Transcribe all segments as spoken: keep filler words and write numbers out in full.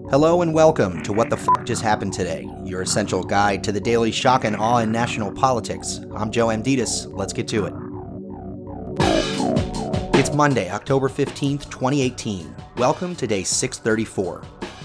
Hello and welcome to What the F*** Just Happened Today, your essential guide to the daily shock and awe in national politics. I'm Joe Amditis. Let's get to it. It's Monday, October fifteenth, twenty eighteen. Welcome to day six thirty-four.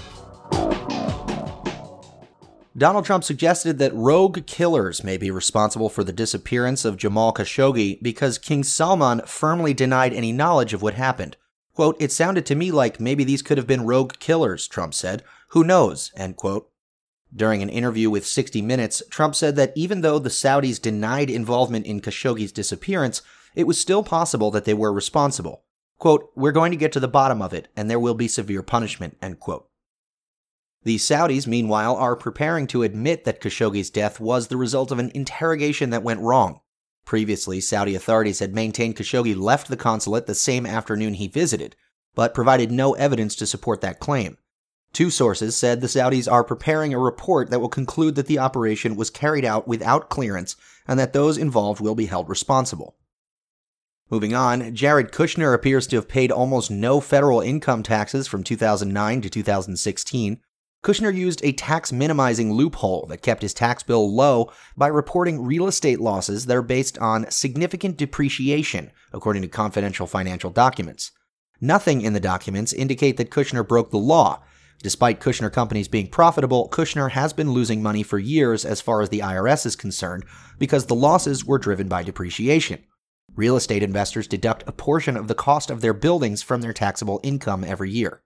Donald Trump suggested that rogue killers may be responsible for the disappearance of Jamal Khashoggi because King Salman firmly denied any knowledge of what happened. Quote, "It sounded to me like maybe these could have been rogue killers," Trump said. "Who knows?" End quote. During an interview with sixty minutes, Trump said that even though the Saudis denied involvement in Khashoggi's disappearance, it was still possible that they were responsible. Quote, "We're going to get to the bottom of it, and there will be severe punishment," end quote. The Saudis, meanwhile, are preparing to admit that Khashoggi's death was the result of an interrogation that went wrong. Previously, Saudi authorities had maintained Khashoggi left the consulate the same afternoon he visited, but provided no evidence to support that claim. Two sources said the Saudis are preparing a report that will conclude that the operation was carried out without clearance and that those involved will be held responsible. Moving on, Jared Kushner appears to have paid almost no federal income taxes from two thousand nine to two thousand sixteen. Kushner used a tax-minimizing loophole that kept his tax bill low by reporting real estate losses that are based on significant depreciation, according to confidential financial documents. Nothing in the documents indicate that Kushner broke the law. Despite Kushner companies being profitable, Kushner has been losing money for years as far as the I R S is concerned because the losses were driven by depreciation. Real estate investors deduct a portion of the cost of their buildings from their taxable income every year.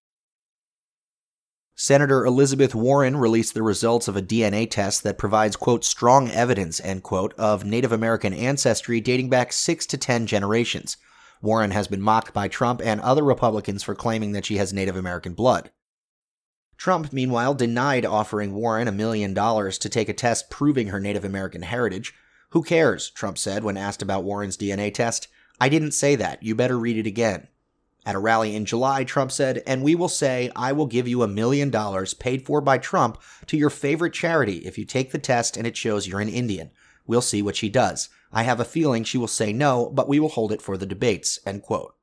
Senator Elizabeth Warren released the results of a D N A test that provides, quote, strong evidence, end quote, of Native American ancestry dating back six to ten generations. Warren has been mocked by Trump and other Republicans for claiming that she has Native American blood. Trump, meanwhile, denied offering Warren a million dollars to take a test proving her Native American heritage. "Who cares?" Trump said when asked about Warren's D N A test. "I didn't say that. You better read it again." At a rally in July, Trump said, "And we will say, I will give you a million dollars paid for by Trump to your favorite charity if you take the test and it shows you're an Indian. We'll see what she does. I have a feeling she will say no, but we will hold it for the debates," end quote.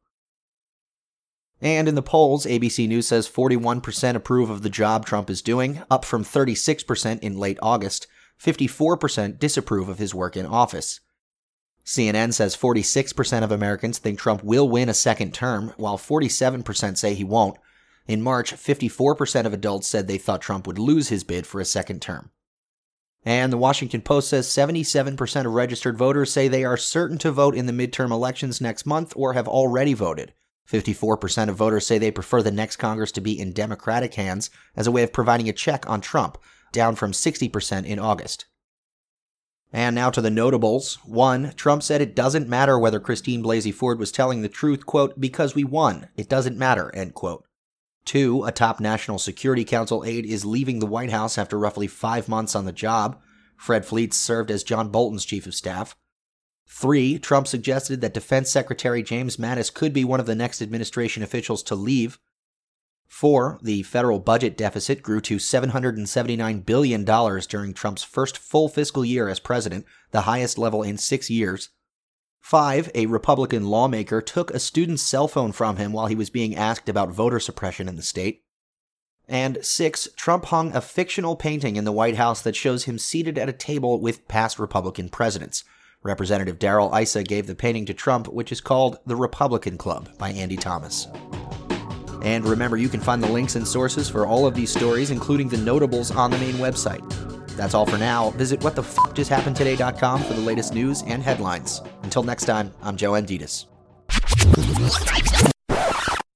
And in the polls, A B C News says forty-one percent approve of the job Trump is doing, up from thirty-six percent in late August. fifty-four percent disapprove of his work in office. C N N says forty-six percent of Americans think Trump will win a second term, while forty-seven percent say he won't. In March, fifty-four percent of adults said they thought Trump would lose his bid for a second term. And the Washington Post says seventy-seven percent of registered voters say they are certain to vote in the midterm elections next month or have already voted. fifty-four percent of voters say they prefer the next Congress to be in Democratic hands as a way of providing a check on Trump, down from sixty percent in August. And now to the notables. One, Trump said it doesn't matter whether Christine Blasey Ford was telling the truth, quote, "because we won. It doesn't matter," end quote. Two, a top National Security Council aide is leaving the White House after roughly five months on the job. Fred Fleets served as John Bolton's chief of staff. Three, Trump suggested that Defense Secretary James Mattis could be one of the next administration officials to leave. Four, the federal budget deficit grew to seven hundred seventy-nine billion dollars during Trump's first full fiscal year as president, the highest level in six years. Five, a Republican lawmaker took a student's cell phone from him while he was being asked about voter suppression in the state. And six, Trump hung a fictional painting in the White House that shows him seated at a table with past Republican presidents. Representative Darrell Issa gave the painting to Trump, which is called The Republican Club by Andy Thomas. And remember, you can find the links and sources for all of these stories, including the notables, on the main website. That's all for now. Visit what the f just happened today dot com for the latest news and headlines. Until next time, I'm Joe Amditis.